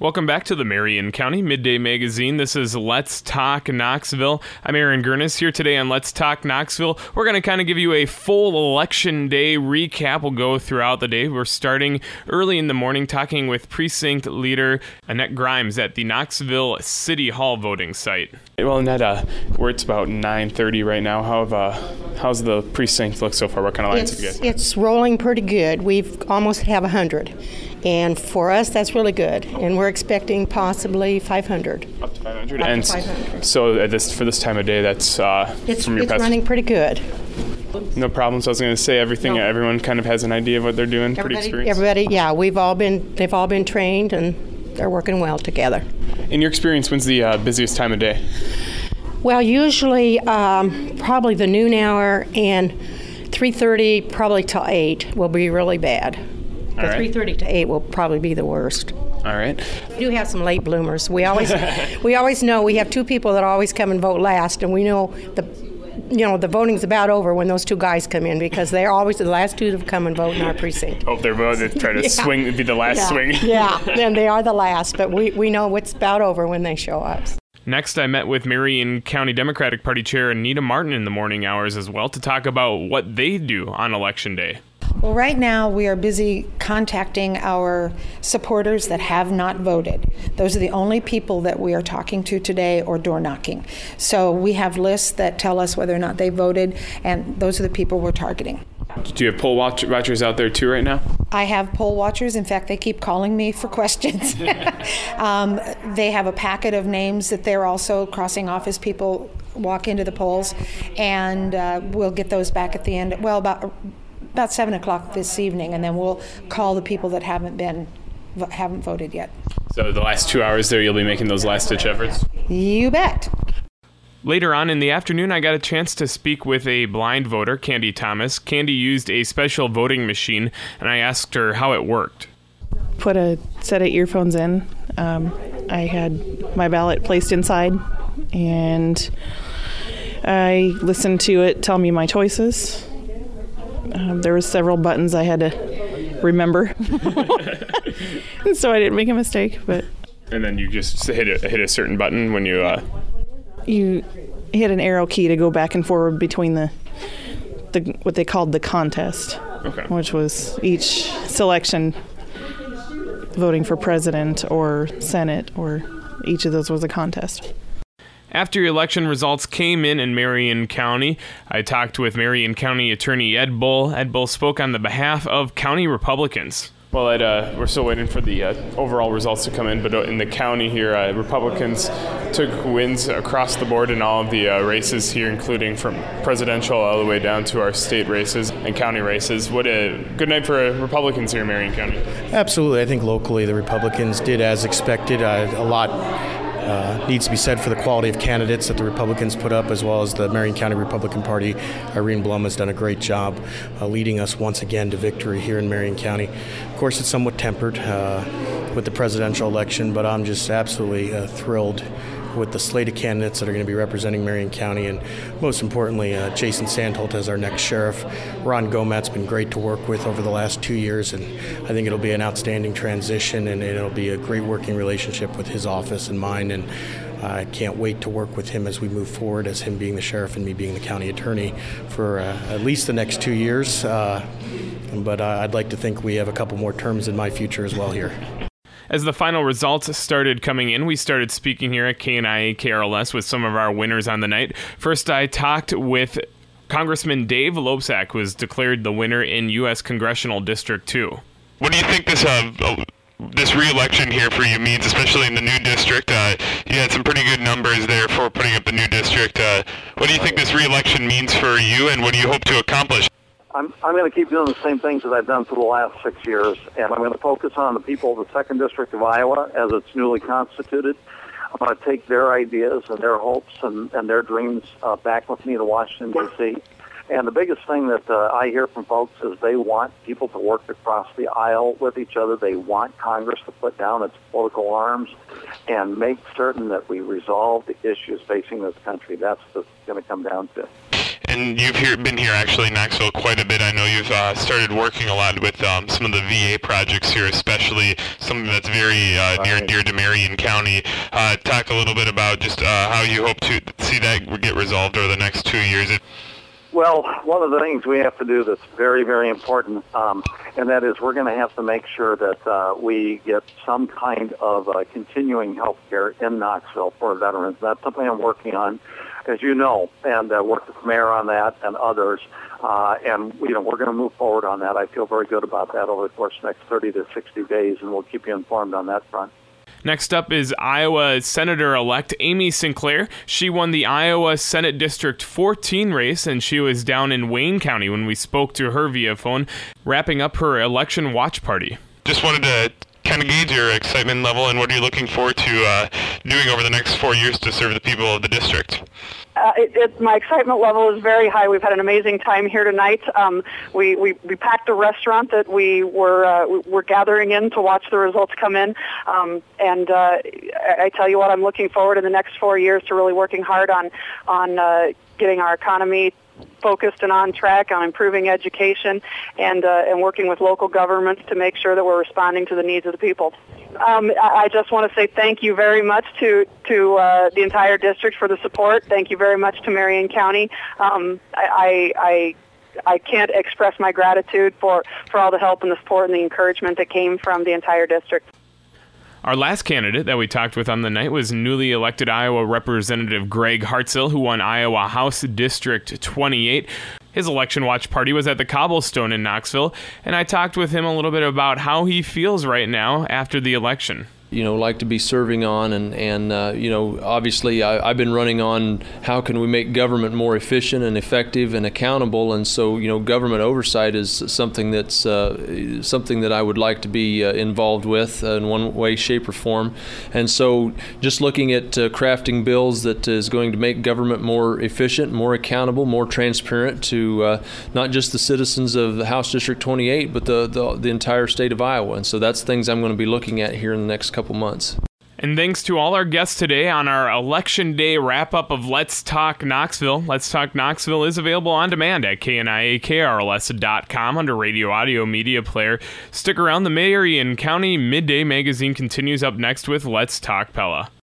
Welcome back to the Marion County Midday Magazine. This is Let's Talk Knoxville. I'm Aaron Gurnis here today on Let's Talk Knoxville. We're going to kind of give you a full election day recap. We'll go throughout the day. We're starting early in the morning talking with precinct leader Annette Grimes at the Knoxville City Hall voting site. Well, Annette, it's about 9:30 right now. How's the precinct look so far? What kind of lines have you guys? It's rolling pretty good. We've almost have 100. And for us, that's really good. And we're expecting possibly 500. Up to 500? Up to 500. So for this time of day, that's from your It's running pretty good. No problems. I was going to say everyone kind of has an idea of what they're doing. Pretty experienced. Everybody, yeah. They've all been trained, and they're working well together. In your experience, when's the busiest time of day? Well, usually probably the noon hour and 3:30 probably till 8 will be really bad. The 3:30 to 8 will probably be the worst. All right. We do have some late bloomers. We always know we have two people that always come and vote last, and we know the voting's about over when those two guys come in because they're always the last two to come and vote in our precinct. Oh, they're both trying to swing, be the last swing. Yeah, and they are the last, but we know it's about over when they show up. Next, I met with Marion County Democratic Party Chair Anita Martin in the morning hours as well to talk about what they do on Election Day. Well, right now we are busy contacting our supporters that have not voted. Those are the only people that we are talking to today or door knocking. So we have lists that tell us whether or not they voted, and those are the people we're targeting. Do you have poll watchers out there too right now? I have poll watchers. In fact, they keep calling me for questions. They have a packet of names that they're also crossing off as people walk into the polls, and we'll get those back at the end. Well, about 7 o'clock this evening, and then we'll call the people that haven't voted yet. So the last 2 hours there, you'll be making those last-ditch efforts? You bet. Later on in the afternoon, I got a chance to speak with a blind voter, Candy Thomas. Candy used a special voting machine, and I asked her how it worked. Put a set of earphones in. I had my ballot placed inside, and I listened to it tell me my choices. There were several buttons I had to remember, so I didn't make a mistake. And then you just hit a certain button when you. You hit an arrow key to go back and forward between the what they called the contest, which was each selection voting for president or senate, or each of those was a contest. After election results came in Marion County, I talked with Marion County Attorney Ed Bull. Ed Bull spoke on the behalf of county Republicans. Well, Ed, we're still waiting for the overall results to come in, but in the county here, Republicans took wins across the board in all of the races here, including from presidential all the way down to our state races and county races. What a good night for Republicans here in Marion County. Absolutely. I think locally the Republicans did as expected. A lot needs to be said for the quality of candidates that the Republicans put up, as well as the Marion County Republican Party. Irene Blum has done a great job leading us once again to victory here in Marion County. Of course, it's somewhat tempered with the presidential election, but I'm just absolutely thrilled with the slate of candidates that are going to be representing Marion County, and most importantly, Jason Sandholt as our next sheriff. Ron Gomet's been great to work with over the last 2 years, and I think it'll be an outstanding transition, and it'll be a great working relationship with his office and mine, and I can't wait to work with him as we move forward, as him being the sheriff and me being the county attorney for at least the next 2 years, but I'd like to think we have a couple more terms in my future as well here. As the final results started coming in, we started speaking here at KNIA KRLS with some of our winners on the night. First, I talked with Congressman Dave Loebsack, who was declared the winner in U.S. Congressional District 2. What do you think this re-election here for you means, especially in the new district? You had some pretty good numbers there for putting up the new district. What do you think this re-election means for you, and what do you hope to accomplish? I'm going to keep doing the same things that I've done for the last 6 years, and I'm going to focus on the people of the 2nd District of Iowa as it's newly constituted. I'm going to take their ideas and their hopes and their dreams back with me to Washington, D.C. And the biggest thing that I hear from folks is they want people to work across the aisle with each other. They want Congress to put down its political arms and make certain that we resolve the issues facing this country. That's what it's going to come down to. And you've been here actually in Knoxville quite a bit. I know you've started working a lot with some of the VA projects here, especially something that's very near and dear to Marion County. Talk a little bit about just how you hope to see that get resolved over the next 2 years. Well, one of the things we have to do that's very, very important, and that is we're going to have to make sure that we get some kind of continuing health care in Knoxville for veterans. That's something I'm working on, as you know, and worked with the mayor on that and others. And we're going to move forward on that. I feel very good about that over the course of the next 30 to 60 days, and we'll keep you informed on that front. Next up is Iowa Senator-elect Amy Sinclair. She won the Iowa Senate District 14 race, and she was down in Wayne County when we spoke to her via phone, wrapping up her election watch party. Just wanted to kind of gauge your excitement level, and what are you looking forward to doing over the next 4 years to serve the people of the district? My excitement level is very high. We've had an amazing time here tonight. We packed a restaurant that we were gathering in to watch the results come in. And I tell you what, I'm looking forward in the next 4 years to really working hard on getting our economy focused and on track, on improving education, and working with local governments to make sure that we're responding to the needs of the people. I just want to say thank you very much to the entire district for the support. Thank you very much to Marion County. I can't express my gratitude for all the help and the support and the encouragement that came from the entire district. Our last candidate that we talked with on the night was newly elected Iowa Representative Greg Hartzell, who won Iowa House District 28. His election watch party was at the Cobblestone in Knoxville, and I talked with him a little bit about how he feels right now after the election. Like to be serving on, and obviously I've been running on how can we make government more efficient and effective and accountable, and so government oversight is something that's something that I would like to be involved with in one way, shape, or form. And so just looking at crafting bills that is going to make government more efficient, more accountable, more transparent to not just the citizens of the House District 28, but the entire state of Iowa. And so that's things I'm going to be looking at here in the next couple months. And thanks to all our guests today on our Election Day wrap-up of Let's Talk Knoxville. Let's Talk Knoxville is available on demand at kniakrls.com under Radio Audio Media Player. Stick around. The Marion County Midday Magazine continues up next with Let's Talk Pella.